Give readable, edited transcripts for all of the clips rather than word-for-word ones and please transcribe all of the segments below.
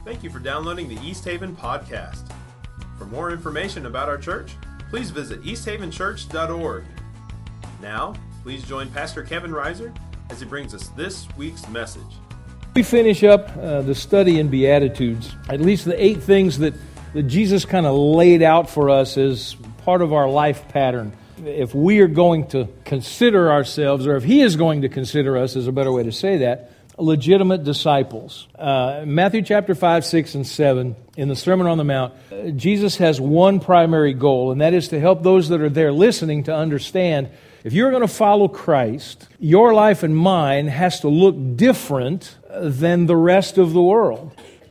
Thank you for downloading the East Haven podcast. For more information about our church, please visit easthavenchurch.org. Now, please join Pastor Kevin Reiser as he brings us this week's message. We finish up the study in Beatitudes, at least the 8 things that Jesus kind of laid out for us as part of our life pattern. If we are going to consider ourselves, or if He is going to consider us, is a better way to say that, legitimate disciples. Matthew chapter 5, 6, and 7, in the Sermon on the Mount, Jesus has one primary goal, and that is to help those that are there listening to understand, if you're going to follow Christ, your life and mine has to look different than the rest of the world.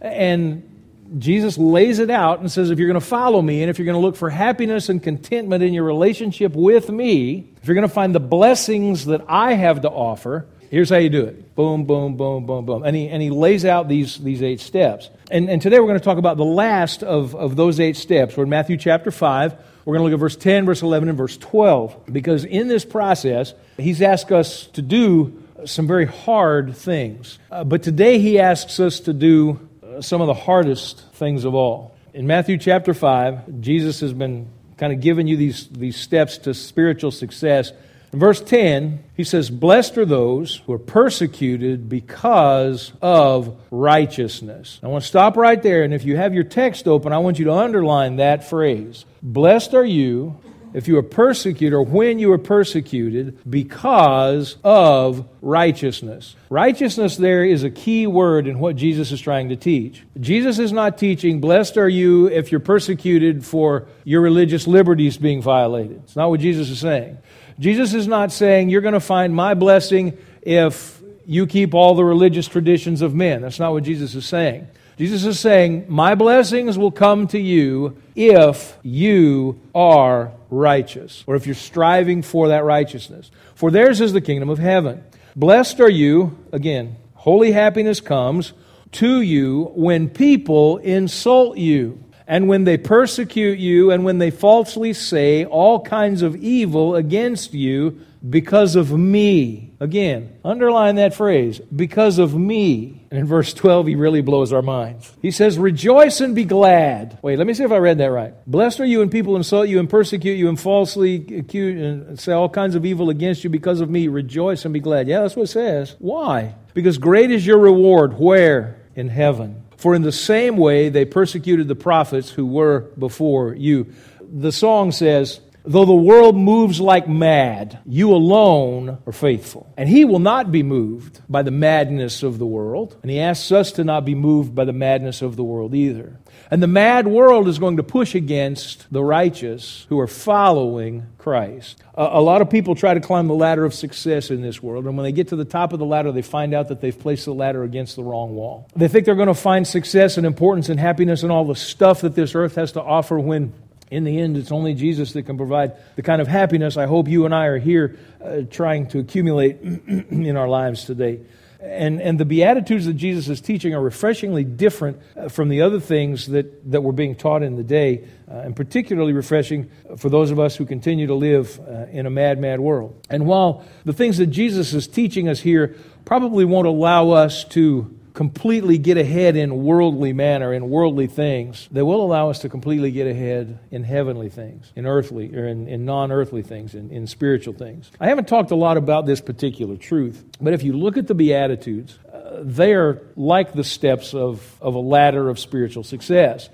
And Jesus lays it out and says, if you're going to follow me, and if you're going to look for happiness and contentment in your relationship with me, if you're going to find the blessings that I have to offer, here's how you do it. Boom, boom, boom, boom, boom. And he lays out these 8 steps. And today we're going to talk about the last of those 8 steps. We're in Matthew chapter 5. We're going to look at verse 10, verse 11, and verse 12. Because in this process, He's asked us to do some very hard things. But today He asks us to do some of the hardest things of all. In Matthew chapter 5, Jesus has been kind of giving you these steps to spiritual success. In verse 10, He says, "Blessed are those who are persecuted because of righteousness." I want to stop right there, and if you have your text open, I want you to underline that phrase. Blessed are you if you are persecuted, or when you are persecuted, because of righteousness. Righteousness there is a key word in what Jesus is trying to teach. Jesus is not teaching, blessed are you if you're persecuted for your religious liberties being violated. It's not what Jesus is saying. Jesus is not saying you're going to find my blessing if you keep all the religious traditions of men. That's not what Jesus is saying. Jesus is saying, my blessings will come to you if you are righteous, or if you're striving for that righteousness. For theirs is the kingdom of heaven. Blessed are you, again, holy happiness comes to you when people insult you, and when they persecute you, and when they falsely say all kinds of evil against you because of me. Again, underline that phrase, because of me. And in verse 12, He really blows our minds. He says, rejoice and be glad. Wait, let me see if I read that right. Blessed are you when people insult you and persecute you and falsely accuse and say all kinds of evil against you because of me. Rejoice and be glad. Yeah, that's what it says. Why? Because great is your reward. Where? In heaven. For in the same way they persecuted the prophets who were before you. The song says, though the world moves like mad, you alone are faithful. And He will not be moved by the madness of the world. And He asks us to not be moved by the madness of the world either. And the mad world is going to push against the righteous who are following Christ. A lot of people try to climb the ladder of success in this world, and when they get to the top of the ladder, they find out that they've placed the ladder against the wrong wall. They think they're going to find success and importance and happiness and all the stuff that this earth has to offer, when in the end, it's only Jesus that can provide the kind of happiness I hope you and I are here trying to accumulate in our lives today. And the Beatitudes that Jesus is teaching are refreshingly different from the other things that were being taught in the day, and particularly refreshing for those of us who continue to live in a mad, mad world. And while the things that Jesus is teaching us here probably won't allow us to completely get ahead in worldly manner, in worldly things, they will allow us to completely get ahead in heavenly things, in earthly, or in non-earthly things, in spiritual things. I haven't talked a lot about this particular truth, but if you look at the Beatitudes, they are like the steps of a ladder of spiritual success.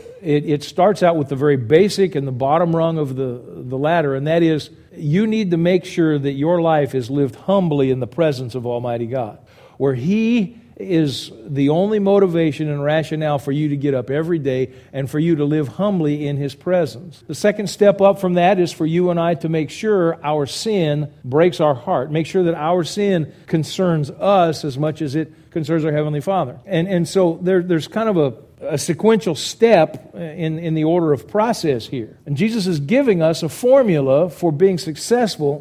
It starts out with the very basic and the bottom rung of the ladder, and that is, you need to make sure that your life is lived humbly in the presence of Almighty God, where He is the only motivation and rationale for you to get up every day and for you to live humbly in His presence. The second step up from that is for you and I to make sure our sin breaks our heart. Make sure that our sin concerns us as much as it concerns our Heavenly Father. And so there's kind of a sequential step in the order of process here. And Jesus is giving us a formula for being successful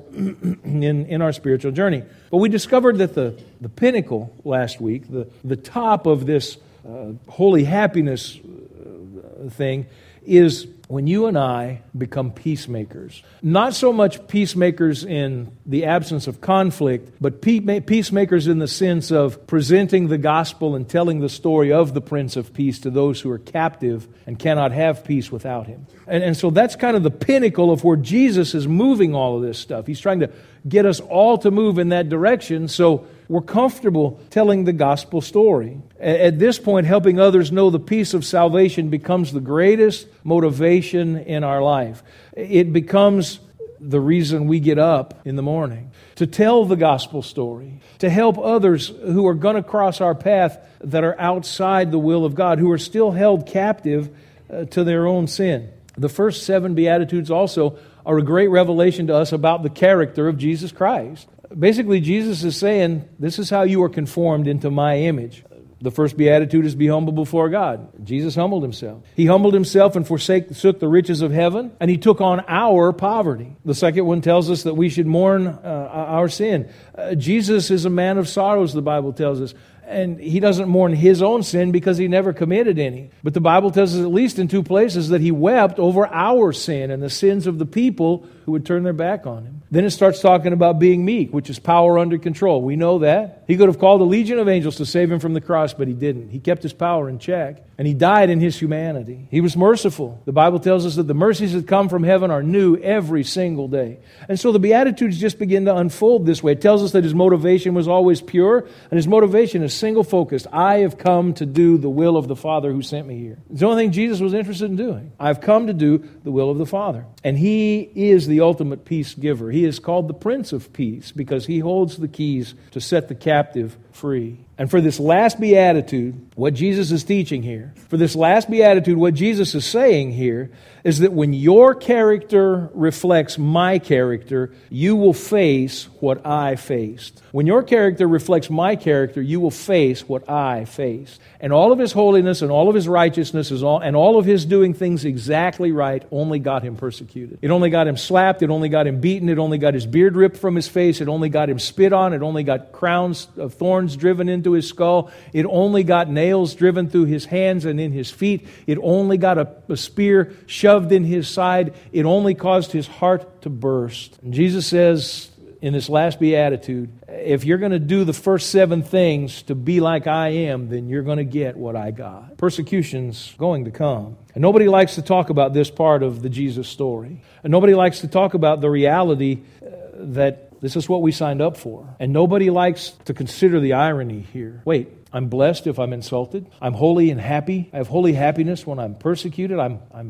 in our spiritual journey. But we discovered that the pinnacle last week, the top of this holy happiness thing, is when you and I become peacemakers. Not so much peacemakers in the absence of conflict, but peacemakers in the sense of presenting the gospel and telling the story of the Prince of Peace to those who are captive and cannot have peace without Him. And so that's kind of the pinnacle of where Jesus is moving all of this stuff. He's trying to get us all to move in that direction, so we're comfortable telling the gospel story. At this point, helping others know the peace of salvation becomes the greatest motivation in our life. It becomes the reason we get up in the morning, to tell the gospel story, to help others who are going to cross our path that are outside the will of God, who are still held captive to their own sin. The first 7 Beatitudes also are a great revelation to us about the character of Jesus Christ. Basically, Jesus is saying, this is how you are conformed into my image. The first beatitude is be humble before God. Jesus humbled Himself. He humbled Himself and forsook the riches of heaven, and He took on our poverty. The second one tells us that we should mourn our sin. Jesus is a man of sorrows, the Bible tells us. And He doesn't mourn His own sin because He never committed any. But the Bible tells us at least in 2 places that He wept over our sin and the sins of the people who would turn their back on Him. Then it starts talking about being meek, which is power under control. We know that. He could have called a legion of angels to save Him from the cross, but He didn't. He kept His power in check. And He died in His humanity. He was merciful. The Bible tells us that the mercies that come from heaven are new every single day. And so the Beatitudes just begin to unfold this way. It tells us that His motivation was always pure, and His motivation is single-focused. I have come to do the will of the Father who sent me here. It's the only thing Jesus was interested in doing. I've come to do the will of the Father. And He is the ultimate peace giver. He is called the Prince of Peace because He holds the keys to set the captive free. And for this last beatitude, what Jesus is teaching here, for this last beatitude, what Jesus is saying here is that when your character reflects my character, you will face what I faced. When your character reflects my character, you will face what I faced. And all of His holiness and all of His righteousness and all of His doing things exactly right only got Him persecuted. It only got Him slapped. It only got Him beaten. It only got His beard ripped from His face. It only got Him spit on. It only got crowns of thorns driven into His skull. It only got nails driven through His hands and in His feet. It only got a spear shoved in His side. It only caused His heart to burst. And Jesus says in this last beatitude, if you're going to do the first 7 things to be like I am, then you're going to get what I got. Persecution's going to come. And nobody likes to talk about this part of the Jesus story. And nobody likes to talk about the reality that this is what we signed up for. And nobody likes to consider the irony here. Wait, I'm blessed if I'm insulted. I'm holy and happy. I have holy happiness when I'm persecuted.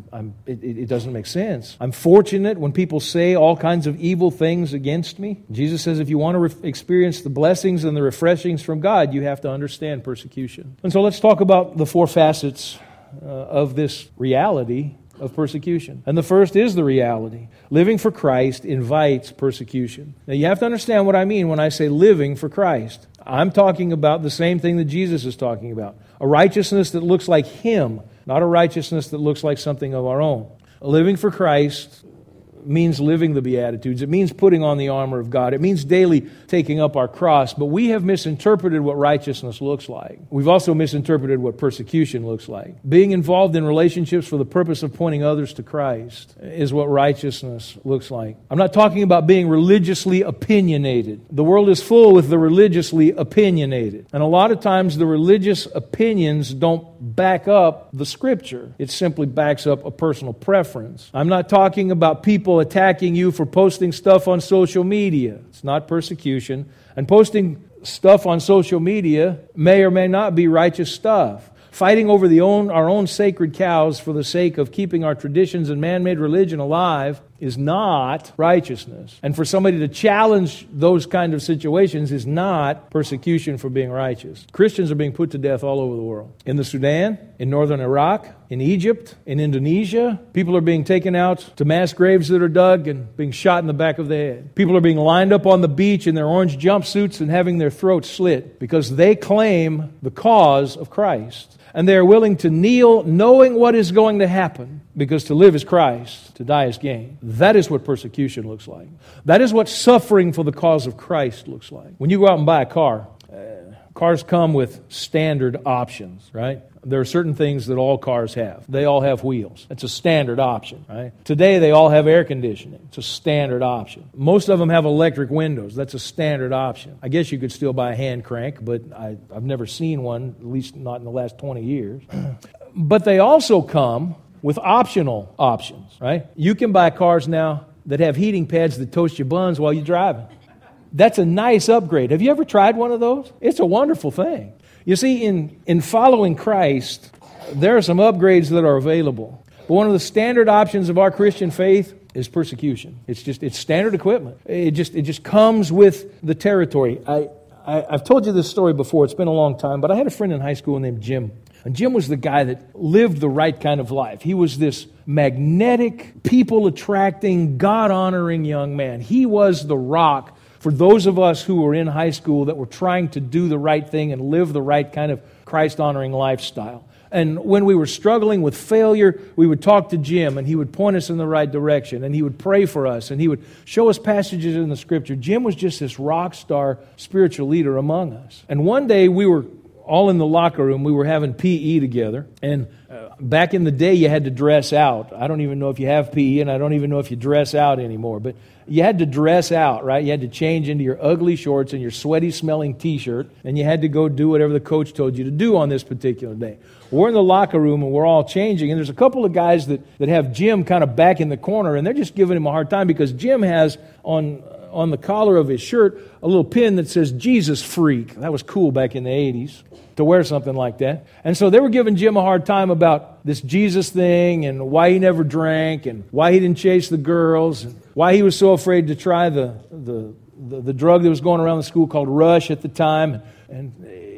It doesn't make sense. I'm fortunate when people say all kinds of evil things against me. Jesus says if you want to experience the blessings and the refreshings from God, you have to understand persecution. And so let's talk about the 4 facets of this reality of persecution. And the first is the reality. Living for Christ invites persecution. Now you have to understand what I mean when I say living for Christ. I'm talking about the same thing that Jesus is talking about. A righteousness that looks like Him, not a righteousness that looks like something of our own. Living for Christ means living the Beatitudes. It means putting on the armor of God. It means daily taking up our cross. But we have misinterpreted what righteousness looks like. We've also misinterpreted what persecution looks like. Being involved in relationships for the purpose of pointing others to Christ is what righteousness looks like. I'm not talking about being religiously opinionated. The world is full with the religiously opinionated. And a lot of times the religious opinions don't back up the Scripture. It simply backs up a personal preference. I'm not talking about people attacking you for posting stuff on social media. It's not persecution. And posting stuff on social media may or may not be righteous stuff. Fighting over our own sacred cows for the sake of keeping our traditions and man-made religion alive is not righteousness. And for somebody to challenge those kind of situations is not persecution for being righteous. Christians are being put to death all over the world. In the Sudan, in northern Iraq, in Egypt, in Indonesia, people are being taken out to mass graves that are dug and being shot in the back of the head. People are being lined up on the beach in their orange jumpsuits and having their throats slit because they claim the cause of Christ. And they are willing to kneel knowing what is going to happen, because to live is Christ, to die is gain. That is what persecution looks like. That is what suffering for the cause of Christ looks like. When you go out and buy a car, cars come with standard options, right? there are certain things that all cars have. They all have wheels. That's a standard option, right? Today, they all have air conditioning. It's a standard option. Most of them have electric windows. That's a standard option. I guess you could still buy a hand crank, but I've never seen one, at least not in the last 20 years. But they also come with optional options, right? You can buy cars now that have heating pads that toast your buns while you're driving. That's a nice upgrade. Have you ever tried one of those? It's a wonderful thing. You see, in following Christ, there are some upgrades that are available. But one of the standard options of our Christian faith is persecution. It's standard equipment. It just comes with the territory. I've told you this story before. It's been a long time, but I had a friend in high school named Jim. And Jim was the guy that lived the right kind of life. He was this magnetic, people-attracting, God-honoring young man. He was the rock for those of us who were in high school that were trying to do the right thing and live the right kind of Christ-honoring lifestyle. And when we were struggling with failure, we would talk to Jim, and he would point us in the right direction, and he would pray for us, and he would show us passages in the Scripture. Jim was just this rock star spiritual leader among us. And one day we were all in the locker room. We were having PE together, and back in the day you had to dress out. I don't even know if you have PE, and I don't even know if you dress out anymore, but you had to dress out, right? You had to change into your ugly shorts and your sweaty-smelling T-shirt, and you had to go do whatever the coach told you to do on this particular day. We're in the locker room, and we're all changing, and there's a couple of guys that have Jim kind of back in the corner, and they're just giving him a hard time because Jim has on the collar of his shirt a little pin that says Jesus Freak. That was cool back in the 80s to wear something like that. And so they were giving Jim a hard time about this Jesus thing and why he never drank and why he didn't chase the girls and why he was so afraid to try the drug that was going around the school called Rush at the time. And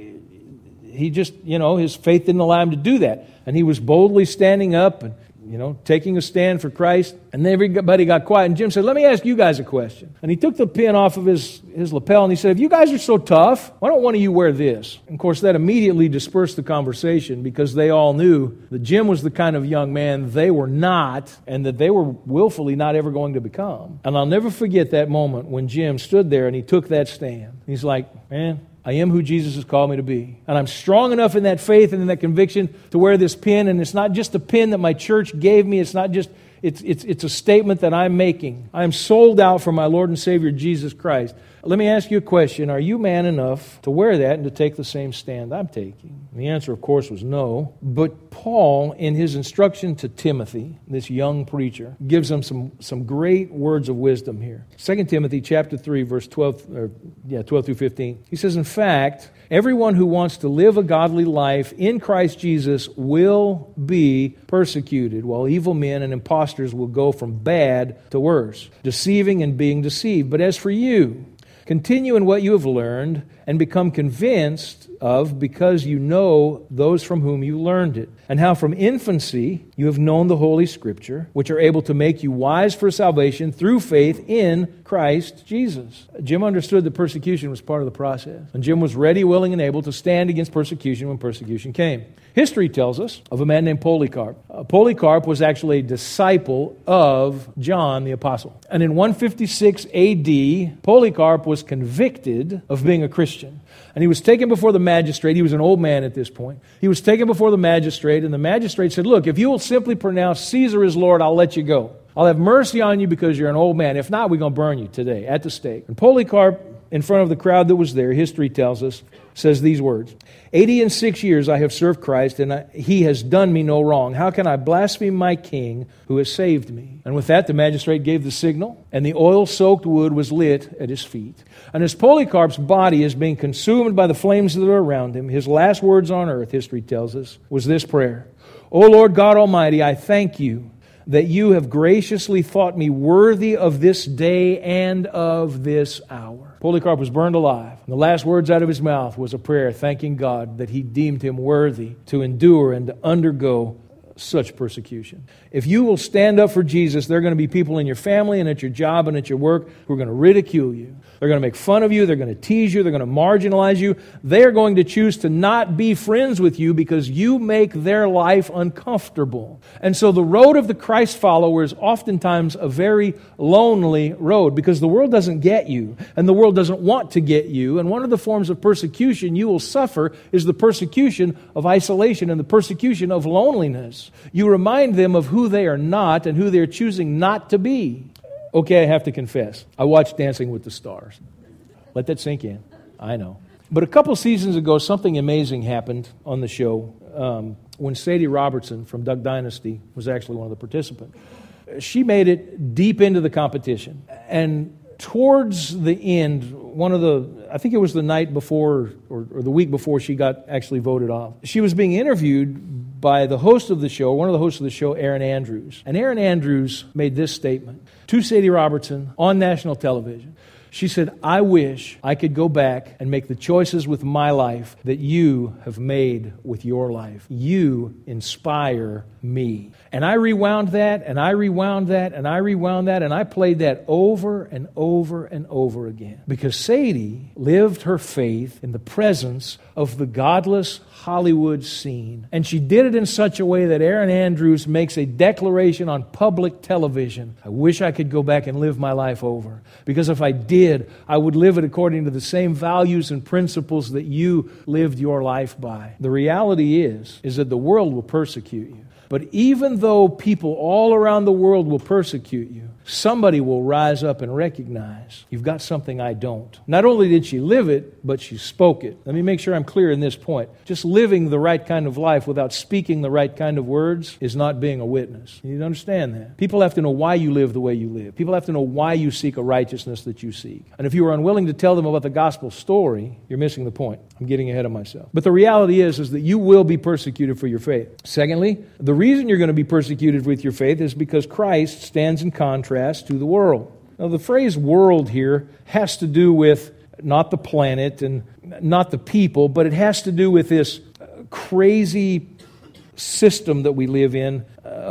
he just, his faith didn't allow him to do that. And he was boldly standing up and taking a stand for Christ. And then everybody got quiet. And Jim said, let me ask you guys a question. And he took the pin off of his lapel and he said, if you guys are so tough, why don't one of you wear this? And of course, that immediately dispersed the conversation because they all knew that Jim was the kind of young man they were not and that they were willfully not ever going to become. And I'll never forget that moment when Jim stood there and he took that stand. He's like, man, I am who Jesus has called me to be. And I'm strong enough in that faith and in that conviction to wear this pin. And it's not just a pin that my church gave me. It's not just, it's a statement that I'm making. I'm sold out for my Lord and Savior, Jesus Christ. Let me ask you a question. Are you man enough to wear that and to take the same stand I'm taking? And the answer, of course, was no. But Paul, in his instruction to Timothy, this young preacher, gives him some great words of wisdom here. 2 Timothy chapter 3, verse 12 through 15. He says, in fact, everyone who wants to live a godly life in Christ Jesus will be persecuted, while evil men and impostors will go from bad to worse, deceiving and being deceived. But as for you, continue in what you have learned and become convinced of because you know those from whom you learned it, and how from infancy you have known the Holy Scripture, which are able to make you wise for salvation through faith in Christ Jesus. Jim understood that persecution was part of the process, and Jim was ready, willing, and able to stand against persecution when persecution came. History tells us of a man named Polycarp. Polycarp was actually a disciple of John the Apostle. And in 156 AD, Polycarp was convicted of being a Christian. And he was taken before the magistrate. He was an old man at this point. He was taken before the magistrate, and the magistrate said, look, if you will simply pronounce Caesar is Lord, I'll let you go. I'll have mercy on you because you're an old man. If not, we're going to burn you today at the stake. And Polycarp, in front of the crowd that was there, history tells us, says these words, 86 years I have served Christ, and he has done me no wrong. How can I blaspheme my king who has saved me? And with that, the magistrate gave the signal, and the oil-soaked wood was lit at his feet. And as Polycarp's body is being consumed by the flames that are around him, his last words on earth, history tells us, was this prayer, O Lord God Almighty, I thank you that you have graciously thought me worthy of this day and of this hour. Polycarp was burned alive. And the last words out of his mouth was a prayer thanking God that he deemed him worthy to endure and to undergo such persecution. If you will stand up for Jesus, there are going to be people in your family and at your job and at your work who are going to ridicule you. They're going to make fun of you. They're going to tease you. They're going to marginalize you. They are going to choose to not be friends with you because you make their life uncomfortable. And so the road of the Christ follower is oftentimes a very lonely road because the world doesn't get you and the world doesn't want to get you. And one of the forms of persecution you will suffer is the persecution of isolation and the persecution of loneliness. You remind them of who they are not and who they're choosing not to be. Okay, I have to confess, I watched Dancing with the Stars. Let that sink in. I know. But a couple seasons ago, something amazing happened on the show when Sadie Robertson from Duck Dynasty was actually one of the participants. She made it deep into the competition. And towards the end, I think it was the night before or the week before she got actually voted off, she was being interviewed by the host of the show, one of the hosts of the show, Erin Andrews. And Erin Andrews made this statement to Sadie Robertson on national television. She said, "I wish I could go back and make the choices with my life that you have made with your life. You inspire me." And I rewound that, and I rewound that, and I rewound that, and I played that over and over and over again. Because Sadie lived her faith in the presence of the godless Hollywood scene. And she did it in such a way that Erin Andrews makes a declaration on public television. I wish I could go back and live my life over. Because if I did, I would live it according to the same values and principles that you lived your life by. The reality is that the world will persecute you. But even though people all around the world will persecute you, somebody will rise up and recognize, you've got something I don't. Not only did she live it, but she spoke it. Let me make sure I'm clear in this point. Just living the right kind of life without speaking the right kind of words is not being a witness. You need to understand that. People have to know why you live the way you live. People have to know why you seek a righteousness that you seek. And if you are unwilling to tell them about the gospel story, you're missing the point. I'm getting ahead of myself. But the reality is that you will be persecuted for your faith. Secondly, the reason you're going to be persecuted with your faith is because Christ stands in contrast to the world. Now, the phrase world here has to do with not the planet and not the people, but it has to do with this crazy system that we live in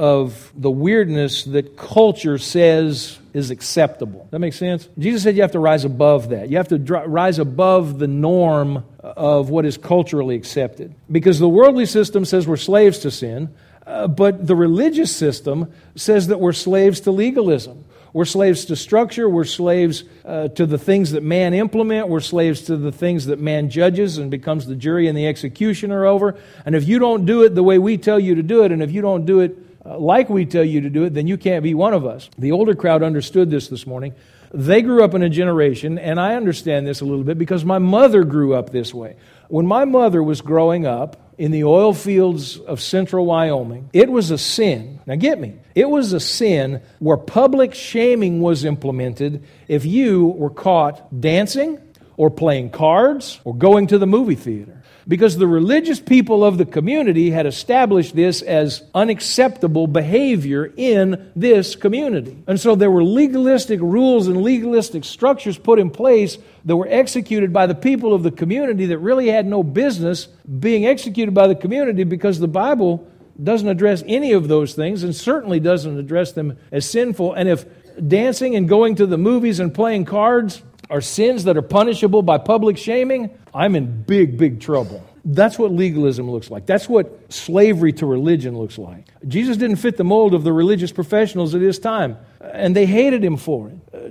of the weirdness that culture says is acceptable. Does that make sense? Jesus said you have to rise above that. You have to rise above the norm of what is culturally accepted. Because the worldly system says we're slaves to sin, but the religious system says that we're slaves to legalism. We're slaves to structure. We're slaves to the things that man implement. We're slaves to the things that man judges and becomes the jury and the executioner over. And if you don't do it the way we tell you to do it, and if you don't do it like we tell you to do it, then you can't be one of us. The older crowd understood this morning. They grew up in a generation, and I understand this a little bit because my mother grew up this way. When my mother was growing up in the oil fields of central Wyoming, it was a sin. Now get me. It was a sin where public shaming was implemented if you were caught dancing or playing cards or going to the movie theater. Because the religious people of the community had established this as unacceptable behavior in this community. And so there were legalistic rules and legalistic structures put in place that were executed by the people of the community that really had no business being executed by the community, because the Bible doesn't address any of those things and certainly doesn't address them as sinful. And if dancing and going to the movies and playing cards are sins that are punishable by public shaming, I'm in big, big trouble. That's what legalism looks like. That's what slavery to religion looks like. Jesus didn't fit the mold of the religious professionals at his time, and they hated him for it.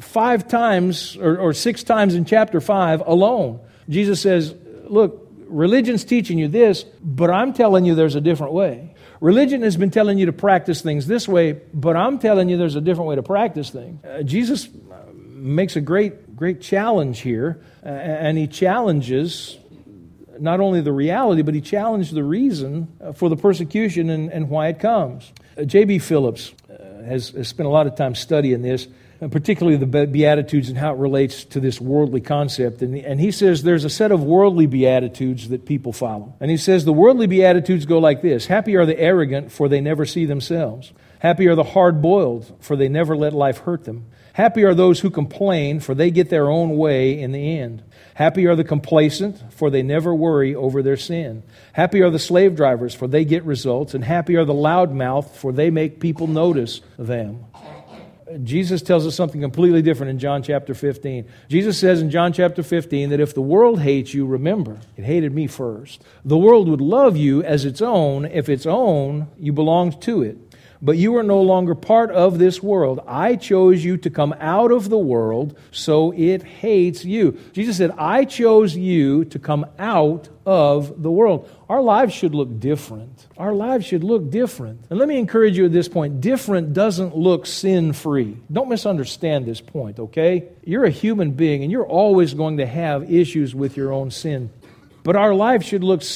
5 times or 6 times in chapter 5 alone, Jesus says, look, religion's teaching you this, but I'm telling you there's a different way. Religion has been telling you to practice things this way, but I'm telling you there's a different way to practice things. Jesus makes a great challenge here, and he challenges not only the reality, but he challenged the reason for the persecution and why it comes. J.B. Phillips has spent a lot of time studying this, and particularly the Beatitudes and how it relates to this worldly concept. And he says there's a set of worldly Beatitudes that people follow. And he says the worldly Beatitudes go like this: happy are the arrogant, for they never see themselves. Happy are the hard-boiled, for they never let life hurt them. Happy are those who complain, for they get their own way in the end. Happy are the complacent, for they never worry over their sin. Happy are the slave drivers, for they get results. And happy are the loudmouthed, for they make people notice them. Jesus tells us something completely different in John chapter 15. Jesus says in John chapter 15 that if the world hates you, remember, it hated me first. The world would love you as its own if its own you belonged to it. But you are no longer part of this world. I chose you to come out of the world, so it hates you. Jesus said, I chose you to come out of the world. Our lives should look different. Our lives should look different. And let me encourage you at this point, different doesn't look sin-free. Don't misunderstand this point, okay? You're a human being, and you're always going to have issues with your own sin. But our lives should look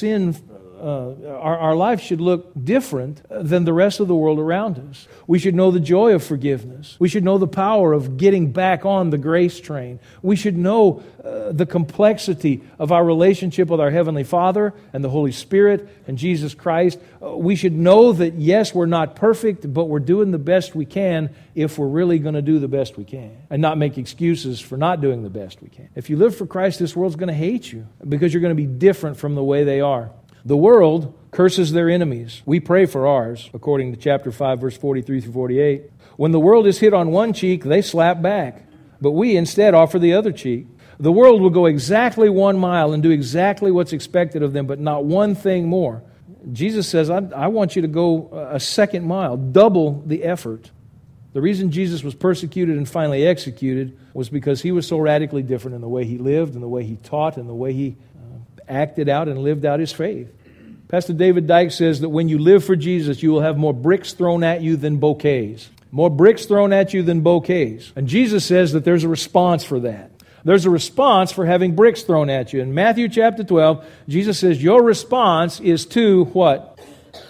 our life should look different than the rest of the world around us. We should know the joy of forgiveness. We should know the power of getting back on the grace train. We should know the complexity of our relationship with our Heavenly Father and the Holy Spirit and Jesus Christ. We should know that, yes, we're not perfect, but we're doing the best we can if we're really going to do the best we can and not make excuses for not doing the best we can. If you live for Christ, this world's going to hate you because you're going to be different from the way they are. The world curses their enemies. We pray for ours, according to chapter 5, verse 43 through 48. When the world is hit on one cheek, they slap back. But we instead offer the other cheek. The world will go exactly 1 mile and do exactly what's expected of them, but not one thing more. Jesus says, I want you to go a second mile, double the effort. The reason Jesus was persecuted and finally executed was because he was so radically different in the way he lived and the way he taught and the way he acted out and lived out his faith. Pastor David Dyke says that when you live for Jesus, you will have more bricks thrown at you than bouquets. More bricks thrown at you than bouquets. And Jesus says that there's a response for that. There's a response for having bricks thrown at you. In Matthew chapter 12, Jesus says your response is to what?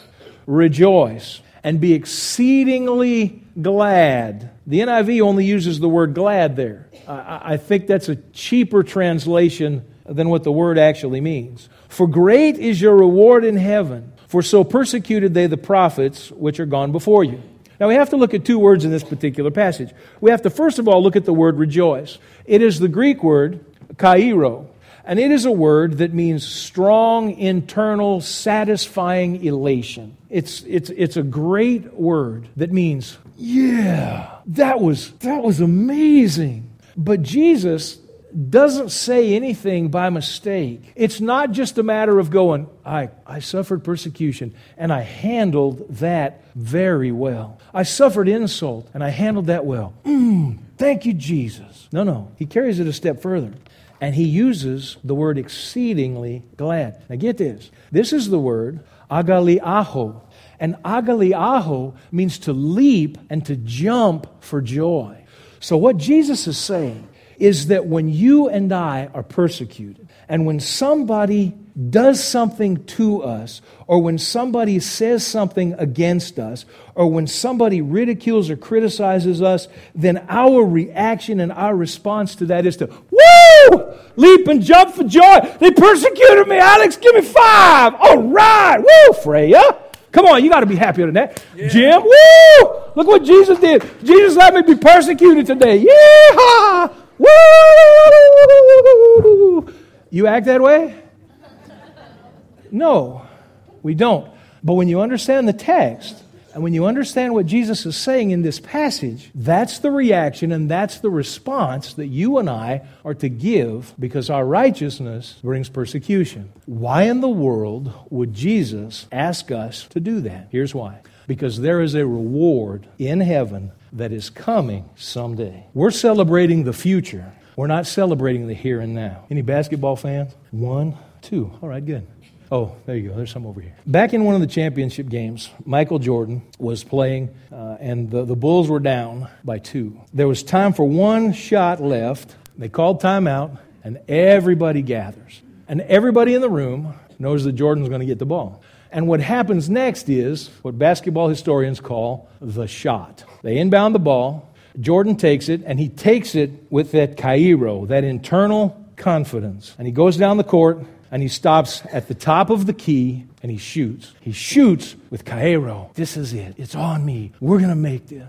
Rejoice and be exceedingly glad. The NIV only uses the word glad there. I think that's a cheaper translation than what the word actually means. For great is your reward in heaven, for so persecuted they the prophets which are gone before you. Now we have to look at two words in this particular passage. We have to first of all look at the word rejoice. It is the Greek word kairo, and it is a word that means strong, internal, satisfying elation. It's a great word that means, yeah, that was amazing. But Jesus doesn't say anything by mistake. It's not just a matter of going, I suffered persecution and I handled that very well. I suffered insult and I handled that well. Thank you, Jesus. No. He carries it a step further. And he uses the word exceedingly glad. Now get this. This is the word agaliaho. And agaliaho means to leap and to jump for joy. So what Jesus is saying is that when you and I are persecuted, and when somebody does something to us, or when somebody says something against us, or when somebody ridicules or criticizes us, then our reaction and our response to that is to, woo! Leap and jump for joy. They persecuted me, Alex. Give me 5. All right. Woo, Freya. Come on, you got to be happier than that. Yeah. Jim, woo! Look what Jesus did. Jesus let me be persecuted today. Yeehaw! Woo! You act that way? No, we don't. But when you understand the text, and when you understand what Jesus is saying in this passage, that's the reaction and that's the response that you and I are to give because our righteousness brings persecution. Why in the world would Jesus ask us to do that? Here's why. Because there is a reward in heaven that is coming someday. We're celebrating the future. We're not celebrating the here and now. Any basketball fans? 1, 2. All right, good. Oh, there you go. There's some over here. Back in one of the championship games, Michael Jordan was playing, and the Bulls were down by 2. There was time for 1 shot left. They called timeout, and everybody gathers. And everybody in the room knows that Jordan's going to get the ball. And what happens next is what basketball historians call the shot. They inbound the ball. Jordan takes it, and he takes it with that kairo, that internal confidence. And he goes down the court, and he stops at the top of the key, and he shoots. He shoots with kairo. This is it. It's on me. We're going to make this.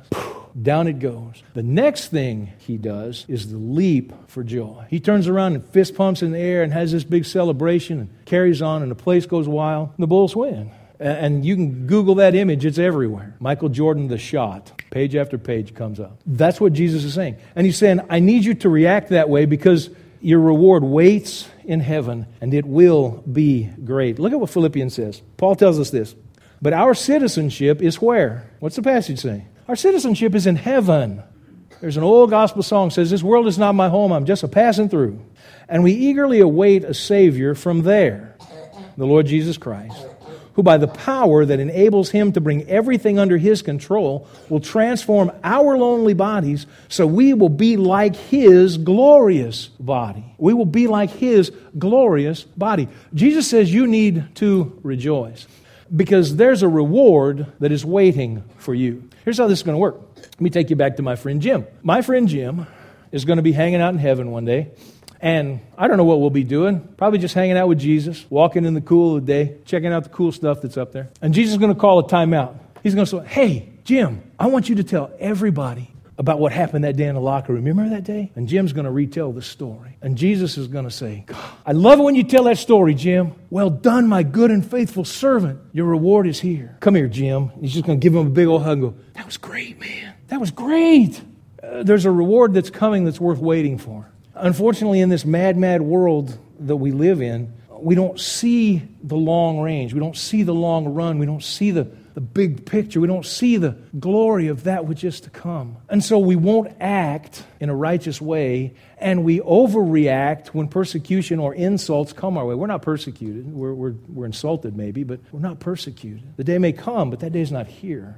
down it goes. The next thing he does is the leap for joy. He turns around and fist pumps in the air and has this big celebration and carries on, and the place goes wild. The Bulls win. And you can Google that image. It's everywhere. Michael Jordan, the shot. Page after page comes up. That's what Jesus is saying. And he's saying, I need you to react that way because your reward waits in heaven, and it will be great. Look at what Philippians says. Paul tells us this. But our citizenship is where? What's the passage saying? Our citizenship is in heaven. There's an old gospel song that says, this world is not my home, I'm just a passing through. And we eagerly await a Savior from there, the Lord Jesus Christ, who by the power that enables Him to bring everything under His control will transform our lonely bodies so we will be like His glorious body. We will be like His glorious body. Jesus says you need to rejoice because there's a reward that is waiting for you. Here's how this is going to work. Let me take you back to my friend Jim. My friend Jim is going to be hanging out in heaven one day. And I don't know what we'll be doing. Probably just hanging out with Jesus, walking in the cool of the day, checking out the cool stuff that's up there. And Jesus is going to call a timeout. He's going to say, hey, Jim, I want you to tell everybody about what happened that day in the locker room. Remember that day? And Jim's going to retell the story. And Jesus is going to say, I love it when you tell that story, Jim. Well done, my good and faithful servant. Your reward is here. Come here, Jim. He's just going to give him a big old hug and go, that was great, man. That was great. There's a reward that's coming that's worth waiting for. Unfortunately, in this mad world that we live in, we don't see the long range. We don't see the long run. We don't see the big picture. We don't see the glory of that which is to come. And so we won't act in a righteous way, and we overreact when persecution or insults come our way. We're not persecuted. We're insulted maybe, but we're not persecuted. The day may come, but that day's not here.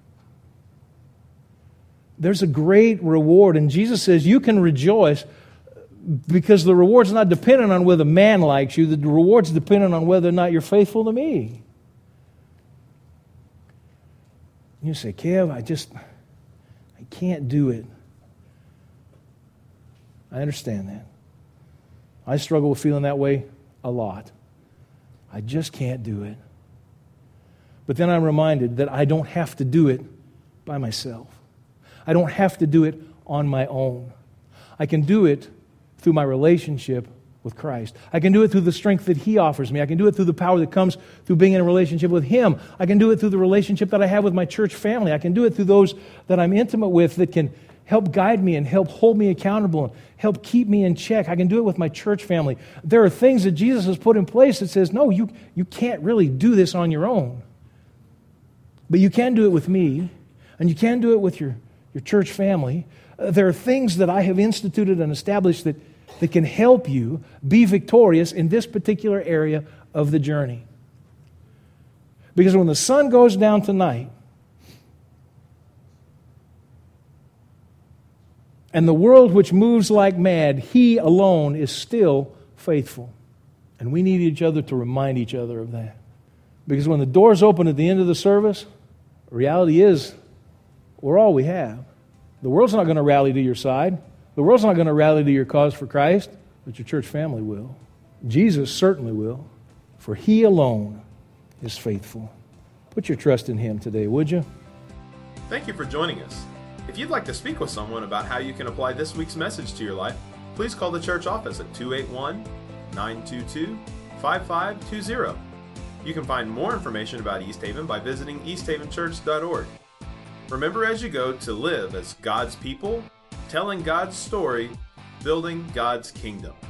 There's a great reward, and Jesus says you can rejoice because the reward's not dependent on whether man likes you. The reward's dependent on whether or not you're faithful to me. You say, Kev, I can't do it. I understand that. I struggle with feeling that way a lot. I just can't do it. But then I'm reminded that I don't have to do it by myself. I don't have to do it on my own. I can do it through my relationship with Christ. I can do it through the strength that He offers me. I can do it through the power that comes through being in a relationship with Him. I can do it through the relationship that I have with my church family. I can do it through those that I'm intimate with that can help guide me and help hold me accountable and help keep me in check. I can do it with my church family. There are things that Jesus has put in place that says, no, you can't really do this on your own. But you can do it with me, and you can do it with your church family. There are things that I have instituted and established that can help you be victorious in this particular area of the journey. Because when the sun goes down tonight, and the world which moves like mad, He alone is still faithful. And we need each other to remind each other of that. Because when the doors open at the end of the service, reality is we're all we have. The world's not going to rally to your side. The world's not going to rally to your cause for Christ, but your church family will. Jesus certainly will, for He alone is faithful. Put your trust in Him today, would you? Thank you for joining us. If you'd like to speak with someone about how you can apply this week's message to your life, please call the church office at 281-922-5520. You can find more information about East Haven by visiting easthavenchurch.org. Remember as you go to live as God's people, telling God's story, building God's kingdom.